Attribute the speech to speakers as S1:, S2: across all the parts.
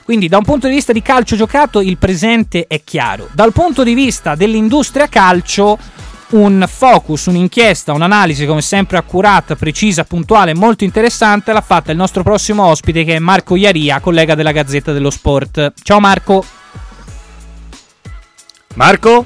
S1: Quindi da un punto di vista di calcio giocato il presente è chiaro. Dal punto di vista dell'industria calcio, un focus, un'inchiesta, un'analisi come sempre accurata, precisa, puntuale, molto interessante l'ha fatta il nostro prossimo ospite, che è Marco Iaria, collega della Gazzetta dello Sport. Ciao Marco.
S2: Marco?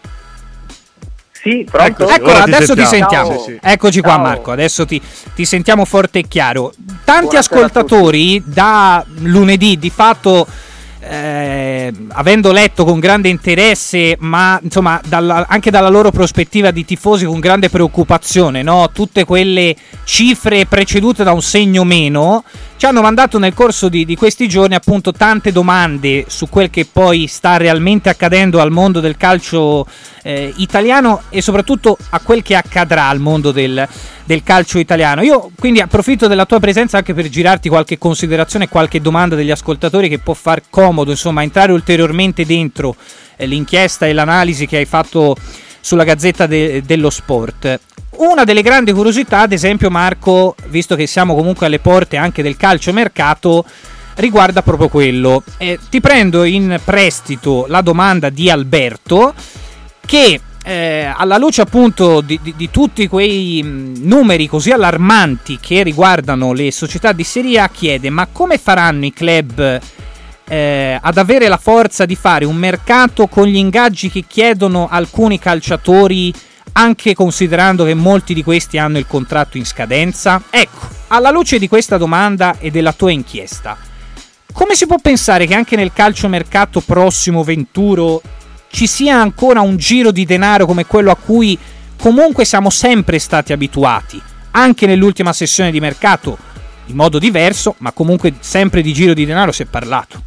S3: Sì, pronto?
S1: Ecco, adesso ti sentiamo.
S2: Sì.
S1: Eccoci qua,
S3: Ciao.
S1: Marco, adesso ti sentiamo forte e chiaro. Tanti
S3: Buonasera
S1: ascoltatori da lunedì, di fatto, avendo letto con grande interesse, ma insomma anche dalla loro prospettiva di tifosi con grande preoccupazione, no? Tutte quelle cifre precedute da un segno meno, ci hanno mandato nel corso di questi giorni appunto tante domande su quel che poi sta realmente accadendo al mondo del calcio italiano e soprattutto a quel che accadrà al mondo del calcio italiano. Io quindi approfitto della tua presenza anche per girarti qualche considerazione, qualche domanda degli ascoltatori che può far comodo, insomma, entrare ulteriormente dentro l'inchiesta e l'analisi che hai fatto sulla Gazzetta dello Sport. Una delle grandi curiosità, ad esempio, Marco, visto che siamo comunque alle porte anche del calciomercato, riguarda proprio quello. Ti prendo in prestito la domanda di Alberto, che alla luce appunto di tutti quei numeri così allarmanti che riguardano le società di Serie A, chiede: ma come faranno i club ad avere la forza di fare un mercato con gli ingaggi che chiedono alcuni calciatori, anche considerando che molti di questi hanno il contratto in scadenza? Ecco, alla luce di questa domanda e della tua inchiesta, come si può pensare che anche nel calciomercato prossimo venturo ci sia ancora un giro di denaro come quello a cui comunque siamo sempre stati abituati, anche nell'ultima sessione di mercato, in modo diverso, ma comunque sempre di giro di denaro si è parlato?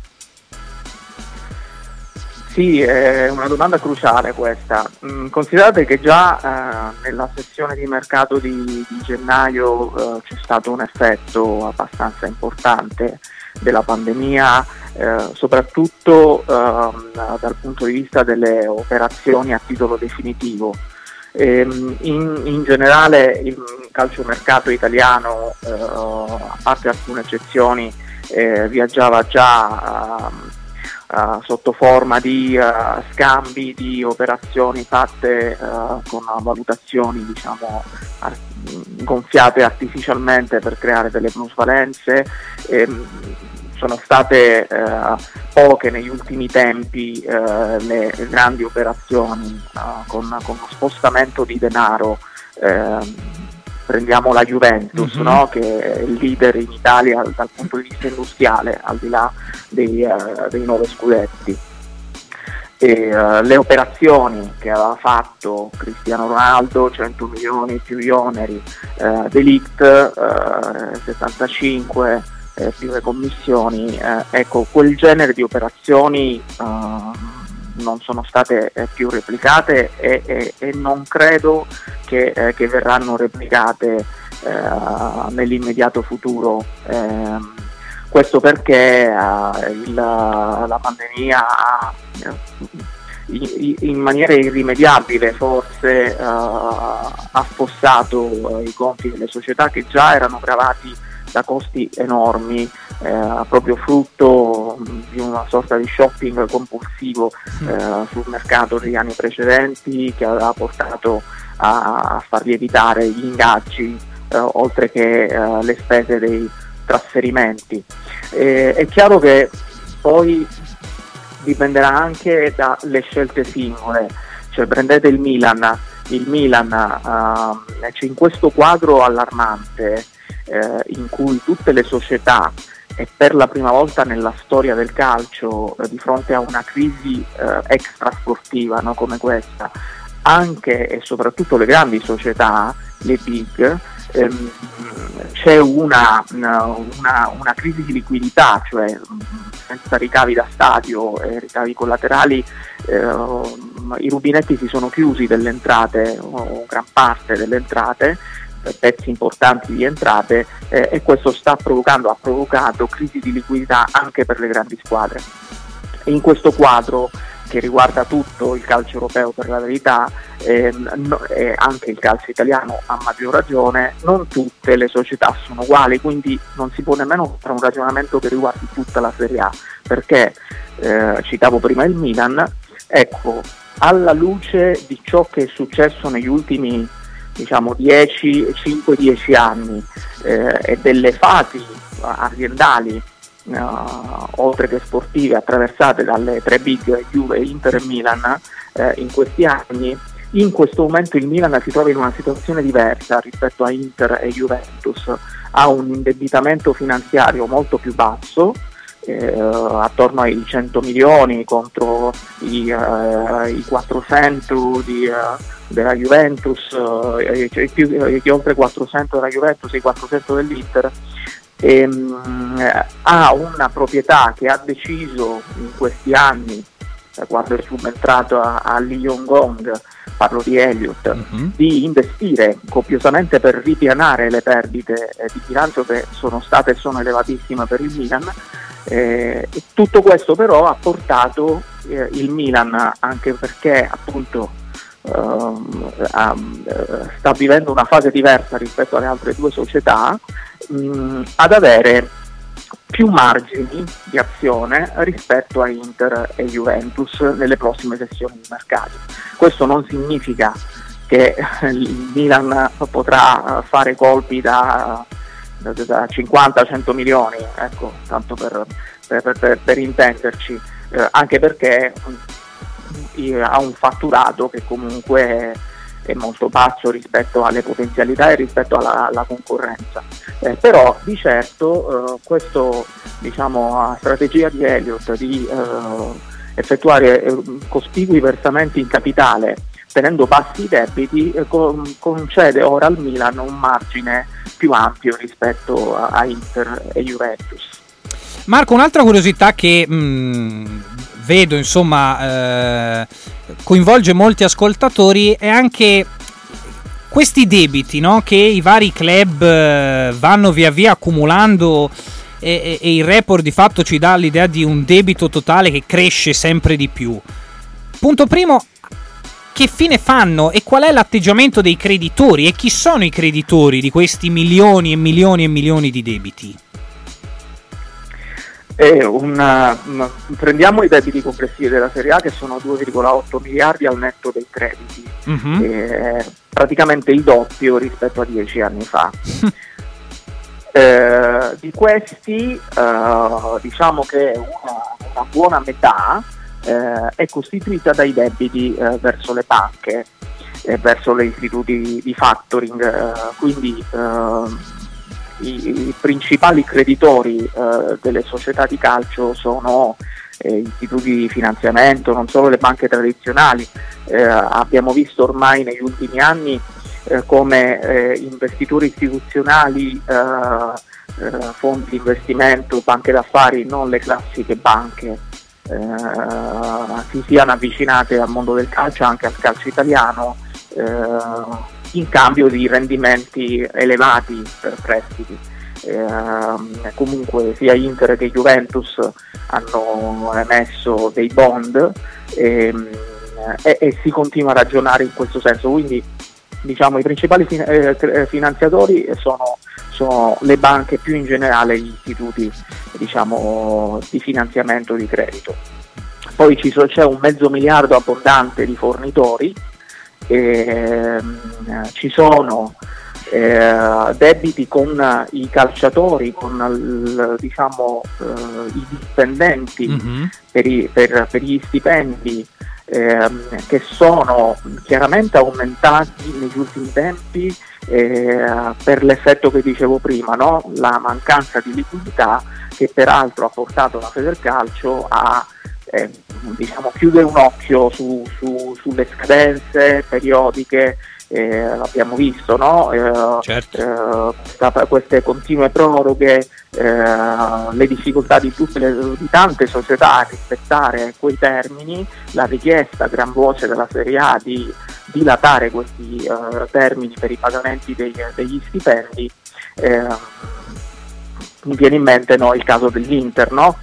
S3: Sì, è una domanda cruciale questa. Considerate che già nella sessione di mercato di gennaio c'è stato un effetto abbastanza importante della pandemia, soprattutto dal punto di vista delle operazioni a titolo definitivo. In generale il calciomercato italiano, a parte alcune eccezioni, viaggiava già sotto forma di scambi, di operazioni fatte con valutazioni, diciamo, gonfiate artificialmente per creare delle plusvalenze. Sono state poche negli ultimi tempi le grandi operazioni con uno spostamento di denaro. Prendiamo la Juventus, no? Che è il leader in Italia dal punto di vista industriale, al di là dei 9 scudetti. Le operazioni che aveva fatto Cristiano Ronaldo, 100 milioni più gli oneri, De Ligt 75 più le commissioni, ecco, quel genere di operazioni non sono state più replicate e non credo che verranno replicate nell'immediato futuro. Questo perché la pandemia ha in maniera irrimediabile forse ha affossato i conti delle società che già erano gravati da costi enormi, proprio frutto di una sorta di shopping compulsivo sul mercato degli anni precedenti, che aveva portato a far lievitare gli ingaggi oltre che le spese dei trasferimenti. È chiaro che poi dipenderà anche dalle scelte singole, cioè prendete il Milan, c'è in questo quadro allarmante in cui tutte le società, e per la prima volta nella storia del calcio, di fronte a una crisi extrasportiva, no, come questa, anche e soprattutto le grandi società, le big, c'è una crisi di liquidità, cioè senza ricavi da stadio e ricavi collaterali, i rubinetti si sono chiusi delle entrate, o gran parte delle entrate, pezzi importanti di entrate, e questo ha provocato crisi di liquidità anche per le grandi squadre. In questo quadro che riguarda tutto il calcio europeo per la verità, e anche il calcio italiano a maggior ragione, non tutte le società sono uguali, quindi non si può nemmeno fare un ragionamento che riguardi tutta la Serie A, perché citavo prima il Milan, ecco, alla luce di ciò che è successo negli ultimi 5-10 anni e delle fasi aziendali oltre che sportive attraversate dalle tre big Juve, Inter e Milan in questi anni, in questo momento il Milan si trova in una situazione diversa rispetto a Inter e Juventus, ha un indebitamento finanziario molto più basso, attorno ai 100 milioni contro i 400 della Juventus, oltre 400 della Juventus e i 400 dell'Inter. Ha una proprietà che ha deciso in questi anni, quando è subentrato a Lee Yong-gong, parlo di Elliott, di investire copiosamente per ripianare le perdite di bilancio che sono state e sono elevatissime per il Milan. Tutto questo però ha portato il Milan, anche perché appunto sta vivendo una fase diversa rispetto alle altre due società, ad avere più margini di azione rispetto a Inter e Juventus nelle prossime sessioni di mercato. Questo non significa che il Milan potrà fare colpi da 50-100 milioni, ecco, tanto per intenderci, anche perché ha un fatturato che comunque è molto basso rispetto alle potenzialità e rispetto alla concorrenza, però di certo questa strategia di Elliott di effettuare cospicui versamenti in capitale tenendo bassi i debiti concede ora al Milan un margine più ampio rispetto a Inter e Juventus.
S1: Marco, un'altra curiosità che vedo coinvolge molti ascoltatori è anche questi debiti, no? Che i vari club vanno via via accumulando e il report di fatto ci dà l'idea di un debito totale che cresce sempre di più. Punto primo, che fine fanno e qual è l'atteggiamento dei creditori e chi sono i creditori di questi milioni e milioni e milioni di debiti?
S3: Prendiamo i debiti complessivi della Serie A, che sono 2,8 miliardi al netto dei crediti, praticamente il doppio rispetto a 10 anni fa. Di questi diciamo che una buona metà è costituita dai debiti verso le banche, verso gli istituti di factoring, quindi i principali creditori delle società di calcio sono istituti di finanziamento, non solo le banche tradizionali. Abbiamo visto ormai negli ultimi anni come investitori istituzionali, fondi di investimento, banche d'affari, non le classiche banche, si siano avvicinate al mondo del calcio, anche al calcio italiano, in cambio di rendimenti elevati per prestiti. Comunque sia Inter che Juventus hanno emesso dei bond e si continua a ragionare in questo senso, quindi diciamo i principali finanziatori sono le banche, più in generale gli istituti di finanziamento di credito. Poi c'è un mezzo miliardo abbondante di fornitori, ci sono debiti con i calciatori, con i dipendenti per gli stipendi, che sono chiaramente aumentati negli ultimi tempi per l'effetto che dicevo prima, no? La mancanza di liquidità, che peraltro ha portato la Federcalcio a chiudere un occhio sulle scadenze periodiche. L'abbiamo visto, no?
S1: Certo.
S3: Queste continue proroghe, le difficoltà di tante società a rispettare quei termini, la richiesta a gran voce della Serie A di dilatare questi termini per i pagamenti degli stipendi. Mi viene in mente il caso dell'Inter, no?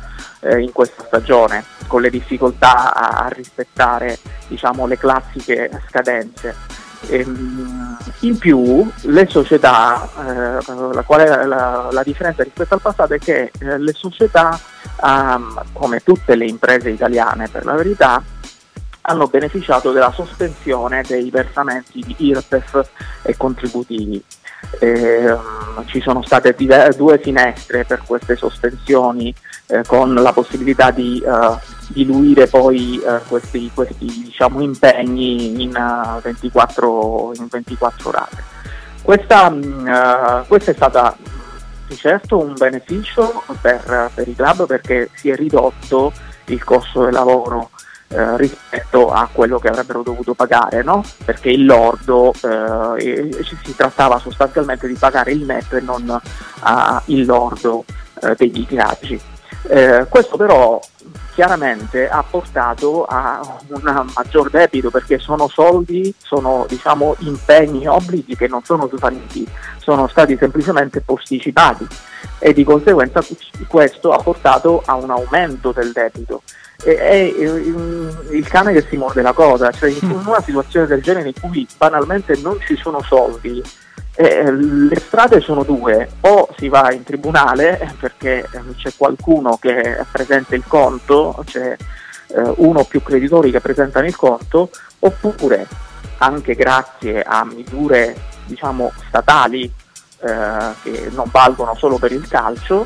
S3: in questa stagione, con le difficoltà a rispettare, diciamo, le classiche scadenze. In più le società, la differenza rispetto al passato è che le società, come tutte le imprese italiane per la verità, hanno beneficiato della sospensione dei versamenti di IRPEF e contributivi. Ci sono state 2 finestre per queste sospensioni, con la possibilità di diluire poi questi diciamo, impegni in 24 rate. Questa è stata di certo un beneficio per i club, perché si è ridotto il costo del lavoro rispetto a quello che avrebbero dovuto pagare, no? Perché il lordo si trattava sostanzialmente di pagare il netto e non il lordo degli ingaggi. Questo però chiaramente ha portato a un maggior debito, perché sono soldi, sono, diciamo, impegni, obblighi che non sono svaniti, sono stati semplicemente posticipati, e di conseguenza questo ha portato a un aumento del debito. È il cane che si morde la coda, cioè in una situazione del genere in cui banalmente non ci sono soldi, le strade sono 2: o si va in tribunale perché c'è qualcuno che presenta il conto, c'è uno o più creditori che presentano il conto, oppure, anche grazie a misure, diciamo, statali che non valgono solo per il calcio,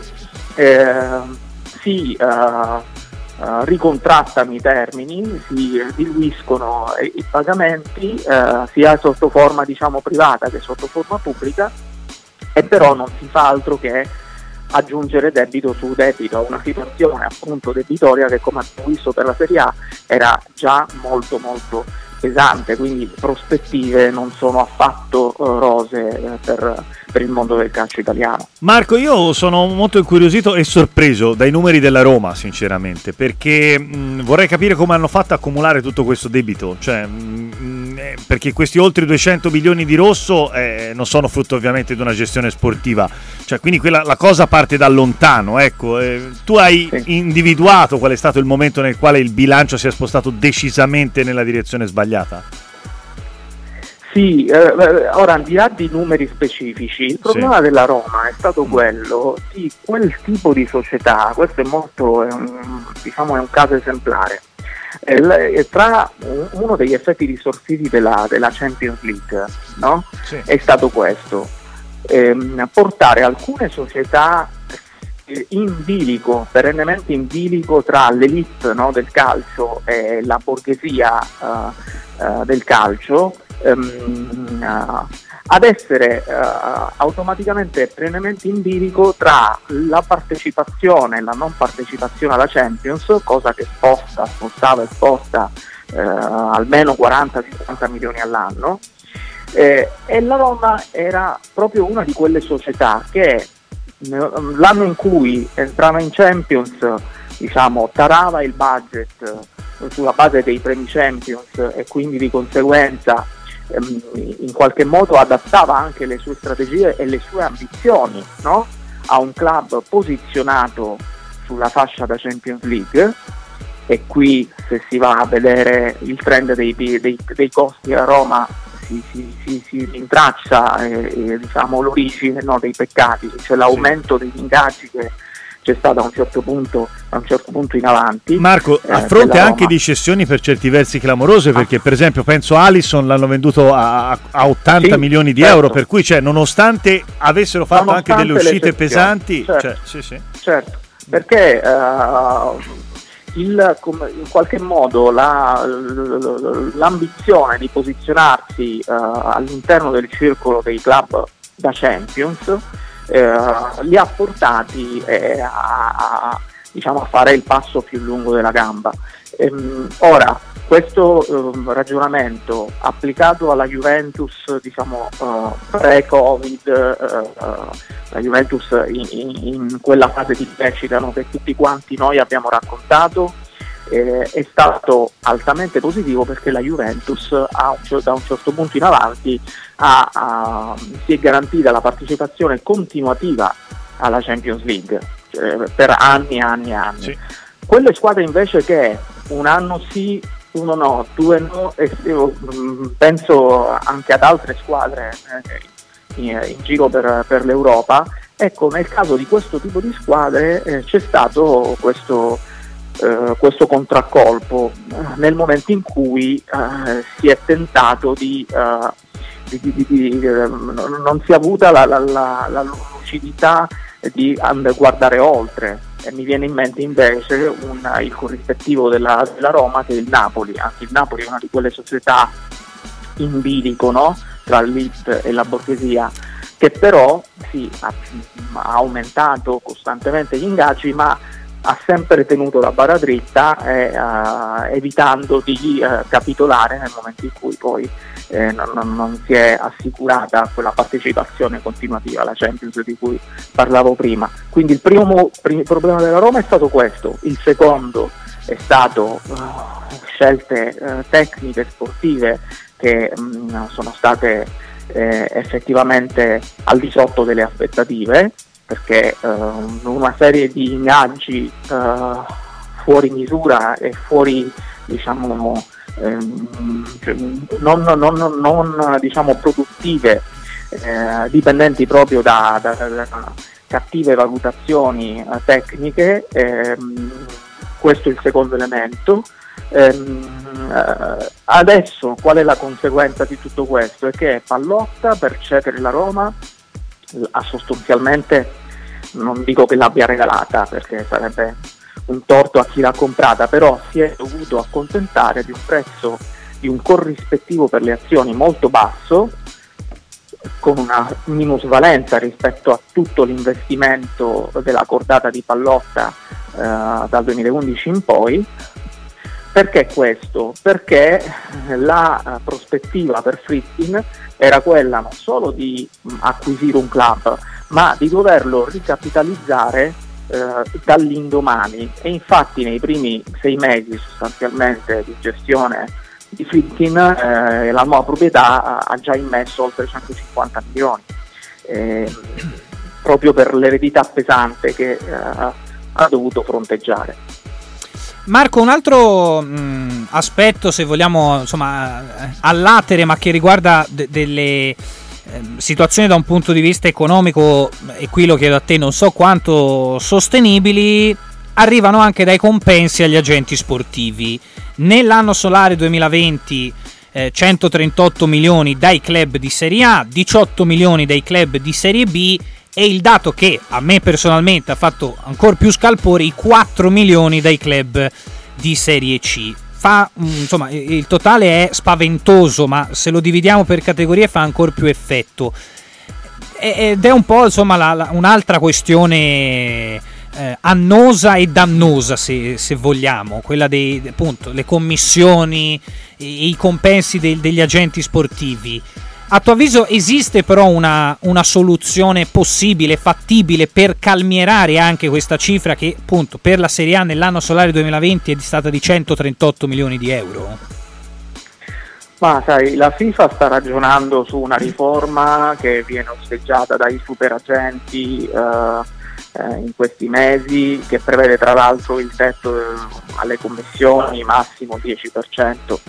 S3: si ricontrattano i termini, si diluiscono i pagamenti, sia sotto forma, diciamo, privata che sotto forma pubblica, e però non si fa altro che aggiungere debito su debito a una situazione appunto debitoria che, come abbiamo visto per la Serie A, era già molto molto pesante, quindi prospettive non sono affatto rose per il mondo del calcio italiano.
S2: Marco, io sono molto incuriosito e sorpreso dai numeri della Roma, sinceramente, perché vorrei capire come hanno fatto a accumulare tutto questo debito, cioè perché questi oltre 200 milioni di rosso non sono frutto ovviamente di una gestione sportiva, cioè quindi la cosa parte da lontano, ecco. Tu hai individuato qual è stato il momento nel quale il bilancio si è spostato decisamente nella direzione sbagliata?
S3: Sì, ora al di là di numeri specifici, il problema della Roma è stato quello di quel tipo di società. Questo è un caso esemplare. Tra uno degli effetti distorsivi della Champions League, no? Sì. È stato questo: portare alcune società perennemente in bilico tra l'elite, no, del calcio e la borghesia del calcio, ad essere automaticamente perennemente in bilico tra la partecipazione e la non partecipazione alla Champions, cosa che sposta almeno 40-50 milioni all'anno, e la Roma era proprio una di quelle società che l'anno in cui entrava in Champions, diciamo, tarava il budget sulla base dei premi Champions, e quindi di conseguenza in qualche modo adattava anche le sue strategie e le sue ambizioni, no? A un club posizionato sulla fascia da Champions League. E qui, se si va a vedere il trend dei costi a Roma, si rintraccia diciamo l'origine, no, dei peccati, cioè l'aumento degli ingaggi che c'è stato a un certo punto in avanti.
S2: Marco, a fronte anche di cessioni per certi versi clamorose, perché per esempio penso Alisson l'hanno venduto a 80 milioni di euro, per cui, cioè, nonostante avessero fatto anche delle uscite pesanti,
S3: certo, perché in qualche modo l'ambizione di posizionarsi all'interno del circolo dei club da Champions li ha portati a fare il passo più lungo della gamba. Ora, questo ragionamento applicato alla Juventus, pre-Covid, la Juventus in quella fase di crescita, no, che tutti quanti noi abbiamo raccontato, è stato altamente positivo, perché la Juventus da un certo punto in avanti si è garantita la partecipazione continuativa alla Champions League per anni. Sì. Quelle squadre invece che un anno sì, uno no, due no, e penso anche ad altre squadre in giro per l'Europa, ecco, nel caso di questo tipo di squadre c'è stato questo contraccolpo nel momento in cui si è tentato non si è avuta la lucidità di guardare oltre. E mi viene in mente invece il corrispettivo della Roma, che è il Napoli. Anche il Napoli è una di quelle società in bilico, no? Tra l'elite e la borghesia, che però sì, ha aumentato costantemente gli ingaggi, ma ha sempre tenuto la barra dritta, evitando di capitolare nel momento in cui poi non si è assicurata quella partecipazione continuativa alla Champions di cui parlavo prima. Quindi il primo problema della Roma è stato questo, il secondo è stato scelte tecniche sportive che sono state effettivamente al di sotto delle aspettative, perché una serie di ingaggi fuori misura e fuori, diciamo, non diciamo produttive, dipendenti proprio da cattive valutazioni tecniche. Questo è il secondo elemento. Adesso qual è la conseguenza di tutto questo? È che Pallotta, per cedere la Roma, ha sostanzialmente, non dico che l'abbia regalata perché sarebbe un torto a chi l'ha comprata, però si è dovuto accontentare di un prezzo, di un corrispettivo per le azioni molto basso, con una minusvalenza rispetto a tutto l'investimento della cordata di Pallotta dal 2011 in poi. Perché questo? Perché la prospettiva per Friedkin era quella non solo di acquisire un club, ma di doverlo ricapitalizzare dall'indomani, e infatti nei primi 6 mesi sostanzialmente di gestione di Friedkin la nuova proprietà ha già immesso oltre 150 milioni, proprio per l'eredità pesante che ha dovuto fronteggiare.
S1: Marco, un altro aspetto, se vogliamo, insomma, all'atere, ma che riguarda delle situazioni da un punto di vista economico, e qui lo chiedo a te, non so quanto sostenibili, arrivano anche dai compensi agli agenti sportivi. Nell'anno solare 2020 138 milioni dai club di Serie A, 18 milioni dai club di Serie B, e il dato che a me personalmente ha fatto ancora più scalpore, i 4 milioni dai club di Serie C. Insomma, il totale è spaventoso, ma se lo dividiamo per categorie fa ancora più effetto. Ed è un po', insomma, un'altra questione annosa e dannosa, se vogliamo, quella appunto le commissioni e i compensi degli agenti sportivi. A tuo avviso esiste però una soluzione possibile, fattibile, per calmierare anche questa cifra che appunto per la Serie A nell'anno solare 2020 è stata di 138 milioni di euro?
S3: Ma sai, la FIFA sta ragionando su una riforma che viene osteggiata dai superagenti in questi mesi, che prevede tra l'altro il tetto alle commissioni massimo 10%.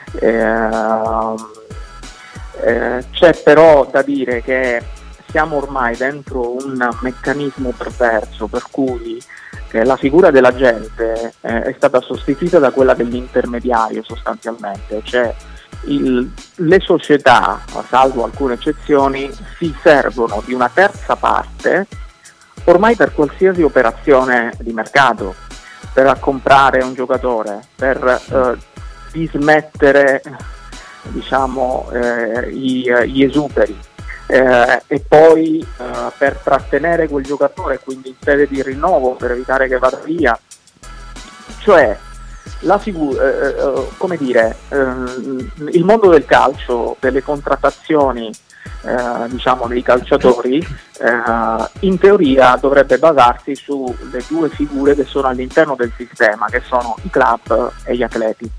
S3: C'è però da dire che siamo ormai dentro un meccanismo perverso per cui la figura dell'agente è stata sostituita da quella dell'intermediario sostanzialmente, cioè le società, salvo alcune eccezioni, si servono di una terza parte ormai per qualsiasi operazione di mercato, per comprare un giocatore, per dismettere, diciamo, gli esuberi, e poi per trattenere quel giocatore, quindi in sede di rinnovo per evitare che vada via. Cioè la come dire, il mondo del calcio, delle contrattazioni diciamo dei calciatori, in teoria dovrebbe basarsi sulle due figure che sono all'interno del sistema, che sono i club e gli atleti.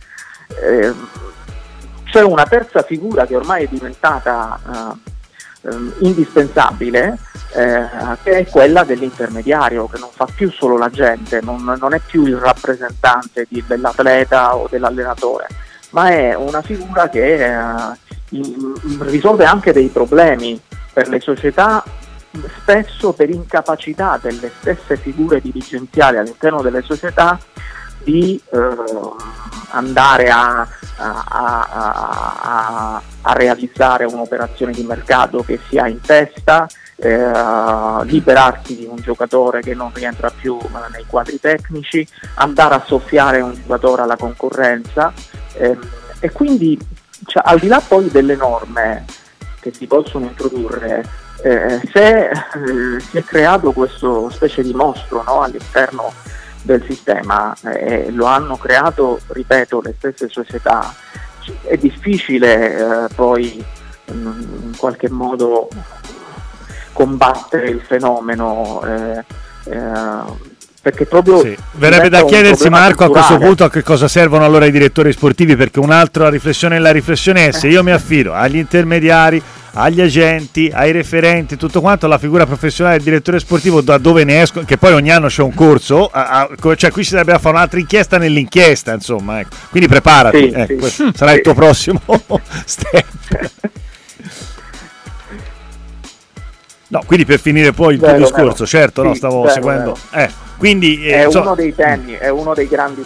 S3: C'è una terza figura che ormai è diventata indispensabile, che è quella dell'intermediario, che non fa più solo l'agente, non è più il rappresentante dell'atleta o dell'allenatore, ma è una figura che risolve anche dei problemi per le società, spesso per incapacità delle stesse figure dirigenziali all'interno delle società di andare a realizzare un'operazione di mercato che si ha in testa, liberarsi di un giocatore che non rientra più nei quadri tecnici, andare a soffiare un giocatore alla concorrenza, e quindi al di là poi delle norme che si possono introdurre, se si è creato questo specie di mostro, no, all'interno del sistema, lo hanno creato, ripeto, le stesse società, è difficile poi in qualche modo combattere il fenomeno, perché proprio
S2: verrebbe da chiedersi, Marco, culturale. A questo punto a che cosa servono allora i direttori sportivi, perché un'altra riflessione nella riflessione è: se io mi affido agli intermediari, agli agenti, ai referenti, tutto quanto, la figura professionale del direttore sportivo, da dove ne esco, che poi ogni anno c'è un corso, cioè qui si dovrebbe fare un'altra inchiesta nell'inchiesta, insomma, ecco. Quindi preparati, sarà il tuo prossimo step. No, quindi per finire poi il tuo discorso, certo, no, stavo seguendo. Quindi
S3: è uno dei temi, è uno dei grandi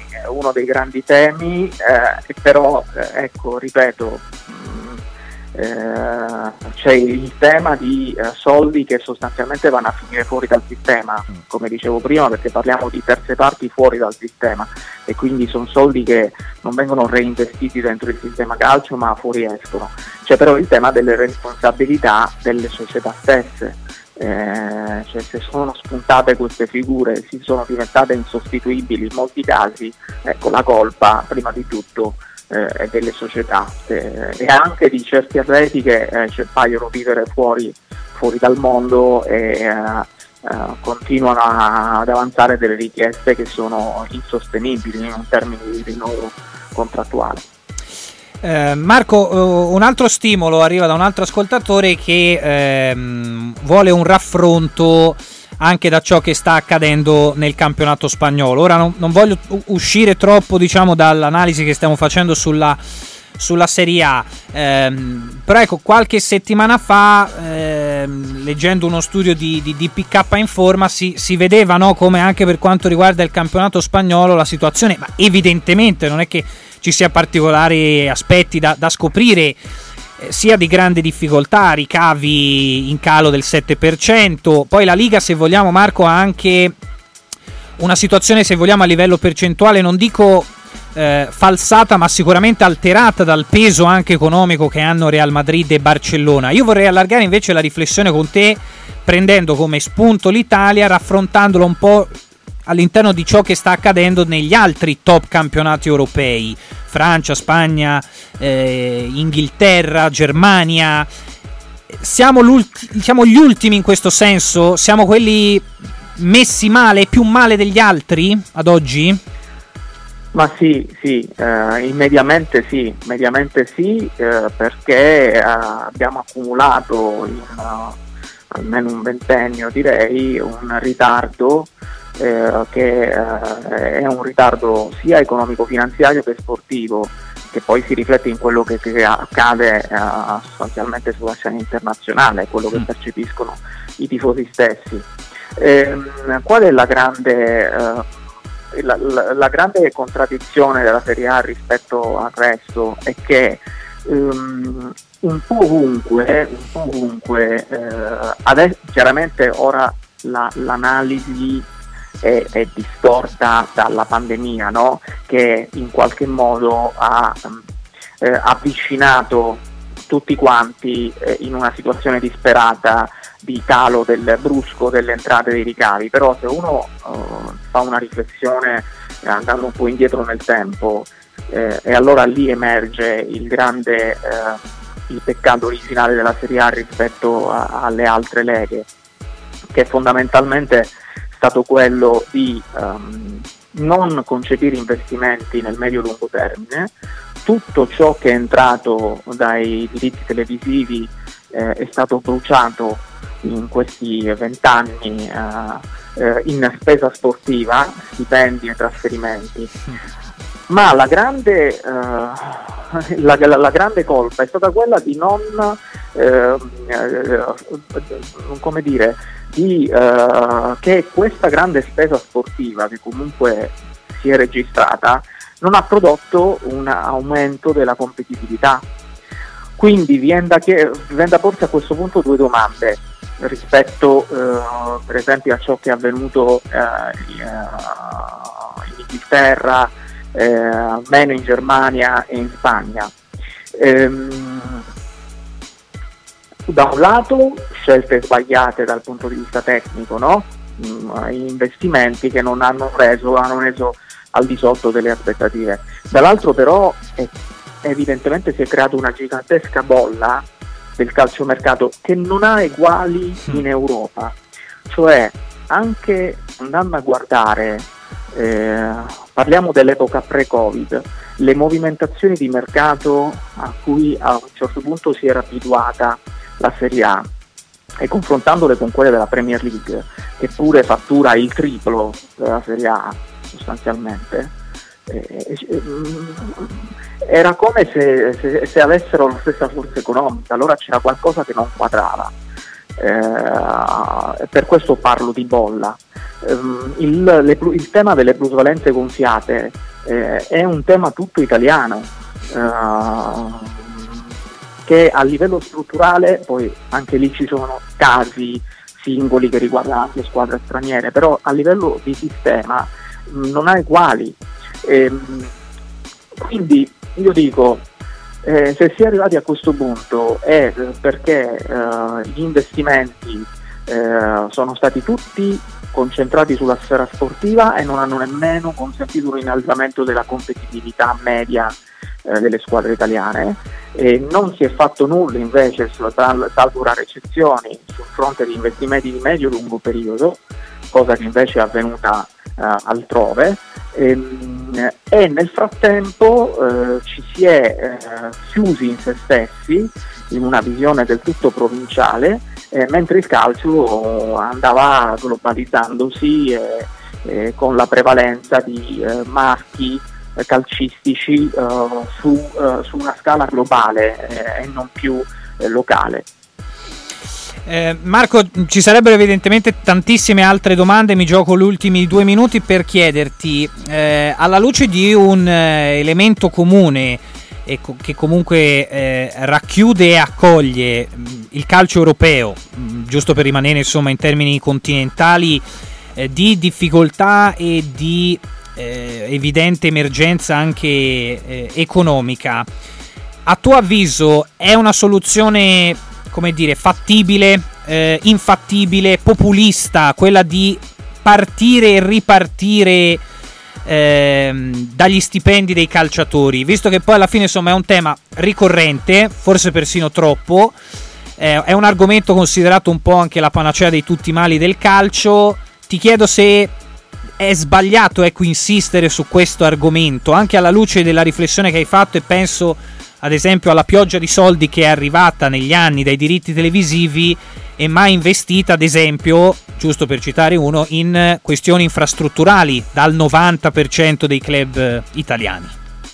S3: temi, però ecco, ripeto, c'è il tema di soldi che sostanzialmente vanno a finire fuori dal sistema, come dicevo prima, perché parliamo di terze parti fuori dal sistema, e quindi sono soldi che non vengono reinvestiti dentro il sistema calcio ma fuori escono. C'è però il tema delle responsabilità delle società stesse, cioè se sono spuntate queste figure, si sono diventate insostituibili in molti casi, ecco, la colpa prima di tutto è delle società, e anche di certi atleti che paiono vivere fuori dal mondo e continuano ad avanzare delle richieste che sono insostenibili in termini di rinnovo contrattuale.
S1: Marco, un altro stimolo arriva da un altro ascoltatore che vuole un raffronto anche da ciò che sta accadendo nel campionato spagnolo. Ora non voglio uscire troppo, diciamo, dall'analisi che stiamo facendo sulla Serie A, però ecco, qualche settimana fa, leggendo uno studio di PK Informa, si vedeva, no, come anche per quanto riguarda il campionato spagnolo la situazione, ma evidentemente non è che ci sia particolari aspetti da scoprire, sia di grande difficoltà, ricavi in calo del 7%, poi la Liga, se vogliamo, Marco, ha anche una situazione, se vogliamo, a livello percentuale, non dico falsata, ma sicuramente alterata dal peso anche economico che hanno Real Madrid e Barcellona. Io vorrei allargare invece la riflessione con te, prendendo come spunto l'Italia, raffrontandolo un po' all'interno di ciò che sta accadendo negli altri top campionati europei: Francia, Spagna, Inghilterra, Germania. Siamo gli ultimi in questo senso? Siamo quelli messi male, più male degli altri ad oggi?
S3: Ma sì, mediamente sì, perché abbiamo accumulato in almeno un ventennio, direi, un ritardo che è un ritardo sia economico-finanziario che sportivo, che poi si riflette in quello che accade sostanzialmente sulla scena internazionale, quello che percepiscono i tifosi stessi. Qual è la grande contraddizione della Serie A rispetto al resto? È che un po' ovunque adesso, chiaramente ora l'analisi è distorta dalla pandemia, no? Che in qualche modo ha avvicinato tutti quanti in una situazione disperata di calo brusco delle entrate e dei ricavi. Però se uno fa una riflessione andando un po' indietro nel tempo, e allora lì emerge il peccato originale della Serie A rispetto alle altre leghe, che è fondamentalmente stato quello di non concepire investimenti nel medio-lungo termine. Tutto ciò che è entrato dai diritti televisivi è stato bruciato in questi 20 anni in spesa sportiva, stipendi e trasferimenti. Ma la grande colpa è stata quella di non come dire, che questa grande spesa sportiva, che comunque si è registrata, non ha prodotto un aumento della competitività. Quindi viene da porsi a questo punto due domande rispetto per esempio a ciò che è avvenuto in Inghilterra, meno in Germania e in Spagna. Da un lato scelte sbagliate dal punto di vista tecnico, no? Investimenti che hanno reso al di sotto delle aspettative. Dall'altro però evidentemente si è creata una gigantesca bolla del calciomercato che non ha eguali in Europa. Cioè, anche andando a guardare, parliamo dell'epoca pre-Covid, le movimentazioni di mercato a cui a un certo punto si era abituata la Serie A, e confrontandole con quelle della Premier League, che pure fattura il triplo della Serie A sostanzialmente, era come se avessero la stessa forza economica. Allora c'era qualcosa che non quadrava, per questo parlo di bolla. Il tema delle plusvalenze gonfiate è un tema tutto italiano, che a livello strutturale, poi anche lì ci sono casi singoli che riguardano anche squadre straniere, però a livello di sistema non ha eguali. Quindi io dico, se si è arrivati a questo punto è perché gli investimenti sono stati tutti concentrati sulla sfera sportiva e non hanno nemmeno consentito un innalzamento della competitività media delle squadre italiane, e non si è fatto nulla invece, salvo rare eccezioni, sul fronte di investimenti di medio-lungo periodo, cosa che invece è avvenuta altrove, e nel frattempo ci si è chiusi in se stessi in una visione del tutto provinciale, mentre il calcio andava globalizzandosi con la prevalenza di marchi calcistici su una scala globale e non più locale.
S1: Marco, ci sarebbero evidentemente tantissime altre domande, mi gioco gli ultimi 2 minuti per chiederti, alla luce di un elemento comune che comunque racchiude e accoglie il calcio europeo, giusto per rimanere insomma in termini continentali, di difficoltà e di evidente emergenza anche economica, a tuo avviso è una soluzione, come dire, fattibile, infattibile, populista, quella di partire e ripartire dagli stipendi dei calciatori, visto che poi alla fine insomma è un tema ricorrente, forse persino troppo, è un argomento considerato un po' anche la panacea di tutti i mali del calcio. Ti chiedo se è sbagliato, ecco, insistere su questo argomento, anche alla luce della riflessione che hai fatto, e penso ad esempio alla pioggia di soldi che è arrivata negli anni dai diritti televisivi e mai investita, ad esempio, giusto per citare uno, in questioni infrastrutturali dal 90% dei club italiani.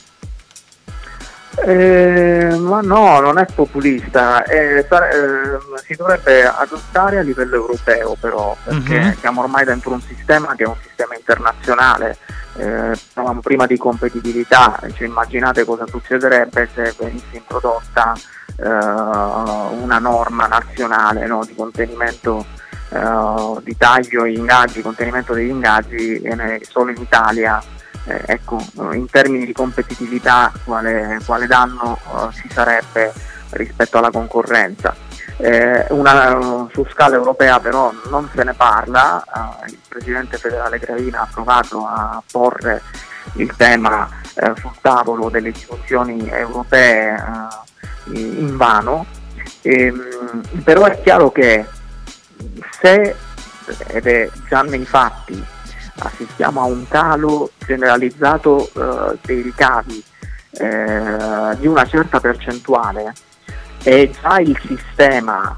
S3: Ma no, non è populista, si dovrebbe adottare a livello europeo però, perché siamo ormai dentro un sistema che è un sistema internazionale. Parlavamo prima di competitività, cioè immaginate cosa succederebbe se venisse introdotta una norma nazionale, no, di contenimento di taglio e ingaggi, contenimento degli ingaggi solo in Italia. Ecco, in termini di competitività quale danno ci sarebbe rispetto alla concorrenza? Su scala europea però non se ne parla. Il presidente federale Gravina ha provato a porre il tema sul tavolo delle istituzioni europee invano, però è chiaro che se, ed è già nei fatti, assistiamo a un calo generalizzato dei ricavi di una certa percentuale, e già il sistema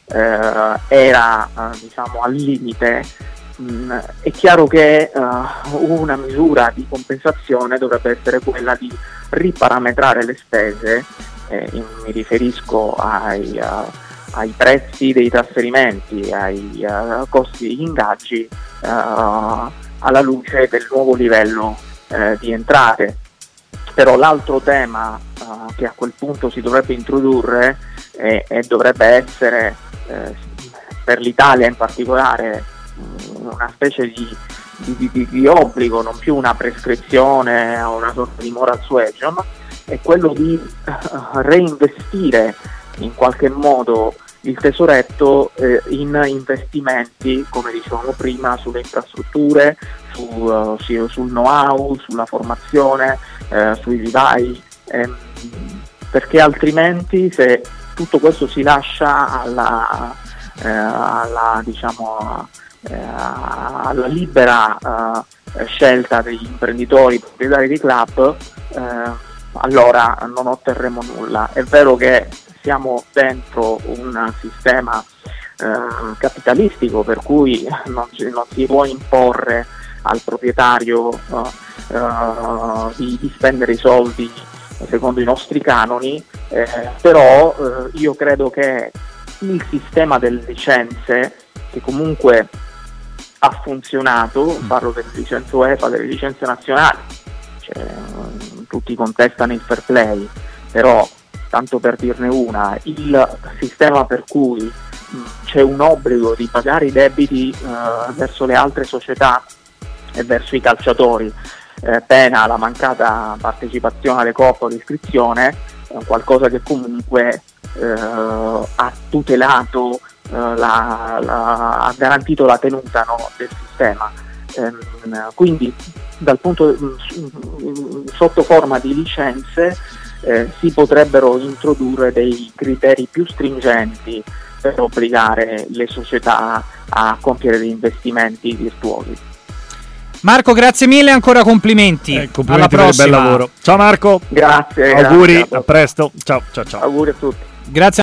S3: era diciamo al limite, è chiaro che una misura di compensazione dovrebbe essere quella di riparametrare le spese, mi riferisco ai prezzi dei trasferimenti, ai costi degli ingaggi, alla luce del nuovo livello di entrate. Però l'altro tema che a quel punto si dovrebbe introdurre e dovrebbe essere per l'Italia in particolare una specie di obbligo, non più una prescrizione o una sorta di moral suasion, è quello di reinvestire in qualche modo il tesoretto in investimenti, come dicevamo prima, sulle infrastrutture, sul know-how, sulla formazione, sui vivai, perché altrimenti se tutto questo si lascia alla libera scelta degli imprenditori proprietari di club, allora non otterremo nulla. È vero che siamo dentro un sistema capitalistico, per cui non si può imporre al proprietario di spendere i soldi secondo i nostri canoni, però io credo che il sistema delle licenze, che comunque ha funzionato, parlo delle licenze UEFA, delle licenze nazionali, tutti contestano il fair play, però tanto per dirne una, il sistema per cui c'è un obbligo di pagare i debiti verso le altre società e verso i calciatori, pena la mancata partecipazione alle coppe o l'iscrizione, è un qualcosa che comunque ha tutelato, ha garantito la tenuta, no, del sistema. Quindi dal punto sotto forma di licenze si potrebbero introdurre dei criteri più stringenti per obbligare le società a compiere degli investimenti virtuosi.
S1: Marco, grazie mille, ancora complimenti.
S2: Complimenti
S1: alla prossima.
S2: Per il bel lavoro. Ciao Marco.
S3: Grazie.
S2: Auguri,
S3: grazie.
S2: a presto. Ciao.
S3: Auguri a tutti.
S1: Grazie.